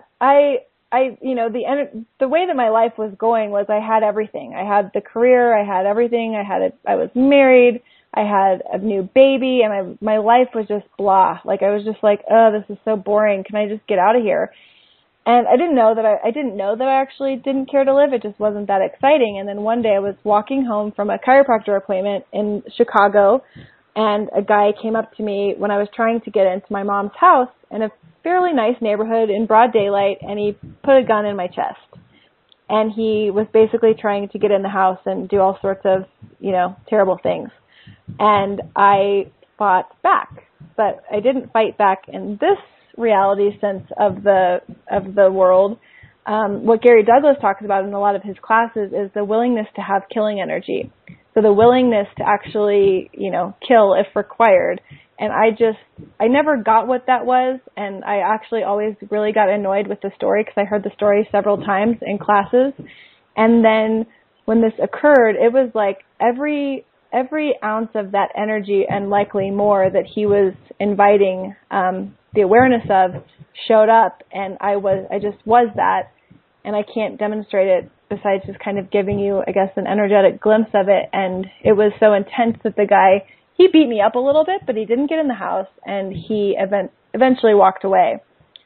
the way that my life was going was I had everything. I had the career, I had everything, I was married, I had a new baby, and my life was just blah. Like, I was just like, oh, this is so boring, can I just get out of here? And I didn't know that I actually didn't care to live. It just wasn't that exciting. And then one day I was walking home from a chiropractor appointment in Chicago, and a guy came up to me when I was trying to get into my mom's house in a fairly nice neighborhood in broad daylight, and he put a gun in my chest. And he was basically trying to get in the house and do all sorts of, terrible things. And I fought back, but I didn't fight back in this reality sense of the world. What Gary Douglas talks about in a lot of his classes is the willingness to have killing energy. So the willingness to actually, kill if required. And I never got what that was. And I actually always really got annoyed with the story, because I heard the story several times in classes. And then when this occurred, it was like every ounce of that energy, and likely more, that he was inviting, the awareness of, showed up, and I just was that, and I can't demonstrate it besides just kind of giving you, I guess, an energetic glimpse of it. And it was so intense that the guy, he beat me up a little bit, but he didn't get in the house, and he eventually walked away.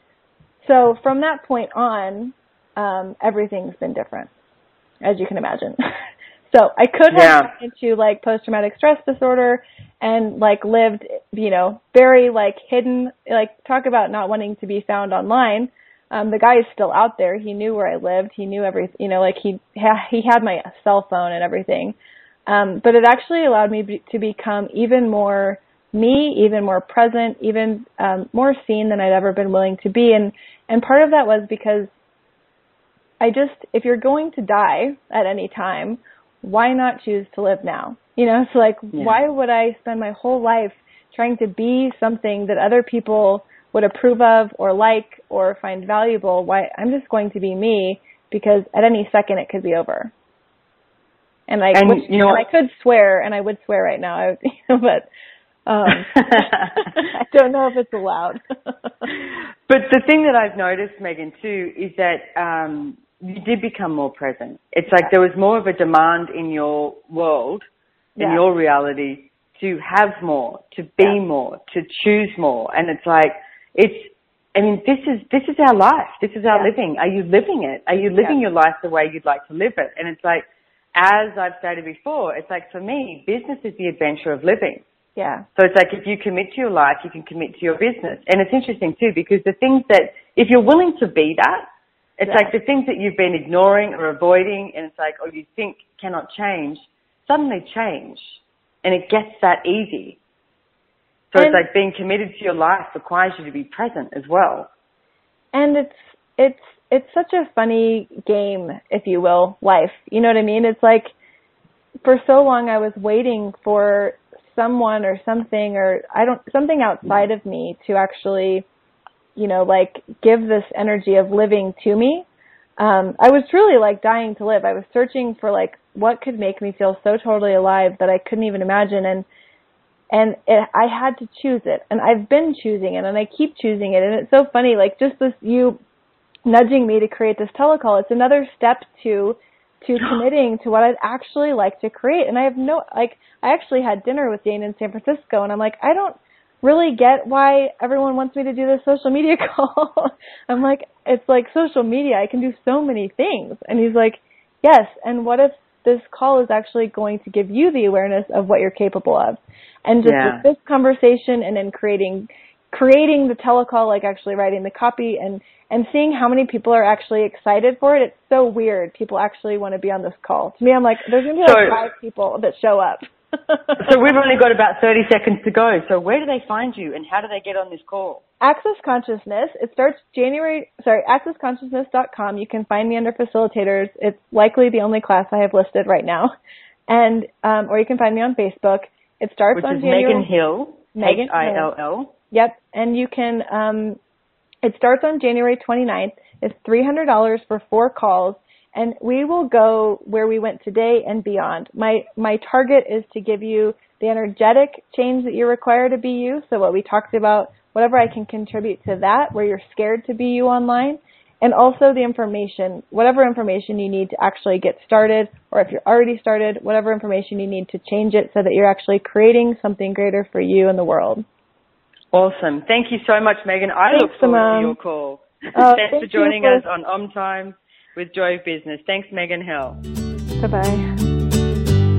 So from that point on, everything's been different, as you can imagine. So I could have gotten into like post-traumatic stress disorder and like lived, very like hidden, like talk about not wanting to be found online. The guy is still out there. He knew where I lived. He knew everything, like he had my cell phone and everything. But it actually allowed me to become even more me, even more present, even more seen than I'd ever been willing to be. And part of that was because if you're going to die at any time, why not choose to live now? So like, why would I spend my whole life trying to be something that other people would approve of or like or find valuable? Why? I'm just going to be me, because at any second it could be over. And I could swear, and I would swear right now, but I don't know if it's allowed. But the thing that I've noticed, Megan, too, is that you did become more present. It's like there was more of a demand in your world, in your reality, to have more, to be more, to choose more. And it's like, this is our life. This is our living. Are you living it? Are you living your life the way you'd like to live it? And it's like, as I've stated before, it's like, for me, business is the adventure of living. Yeah. So it's like if you commit to your life, you can commit to your business. And it's interesting too, because the things that, if you're willing to be that, it's like the things that you've been ignoring or avoiding, and it's like, or you think cannot change, suddenly change. And it gets that easy. So it's like being committed to your life requires you to be present as well. And it's such a funny game, if you will, life. You know what I mean? It's like, for so long I was waiting for someone or something something outside of me to actually, you know, like give this energy of living to me. I was truly like dying to live. I was searching for like what could make me feel so totally alive that I couldn't even imagine. I had to choose it, and I've been choosing it, and I keep choosing it. And it's so funny, like just this, you nudging me to create this telecall. It's another step to committing to what I'd actually like to create. And I have I actually had dinner with Jane in San Francisco, and I'm like, I don't really get why everyone wants me to do this social media call. I'm like, it's like social media. I can do so many things. And he's like, yes. And what if this call is actually going to give you the awareness of what you're capable of? And just with this conversation, and then creating the telecall, like actually writing the copy, and seeing how many people are actually excited for it. It's so weird. People actually want to be on this call. To me, I'm like, there's going to be like 5 people that show up. So we've only got about 30 seconds to go. So where do they find you, and how do they get on this call? Access Consciousness. It starts accessconsciousness.com. You can find me under facilitators. It's likely the only class I have listed right now. And, or you can find me on Facebook. It starts on January. Megan Hill. Megan Hill. Yep. And you can, it starts on January 29th. It's $300 for 4 calls. And we will go where we went today and beyond. My target is to give you the energetic change that you require to be you. So what we talked about, whatever I can contribute to that, where you're scared to be you online. And also the information, whatever information you need to actually get started, or if you're already started, whatever information you need to change it so that you're actually creating something greater for you and the world. Awesome. Thank you so much, Megan. I look forward to your call. Thanks for joining us on Om Time with Joy of Business. Thanks, Megan Hill. Bye-bye.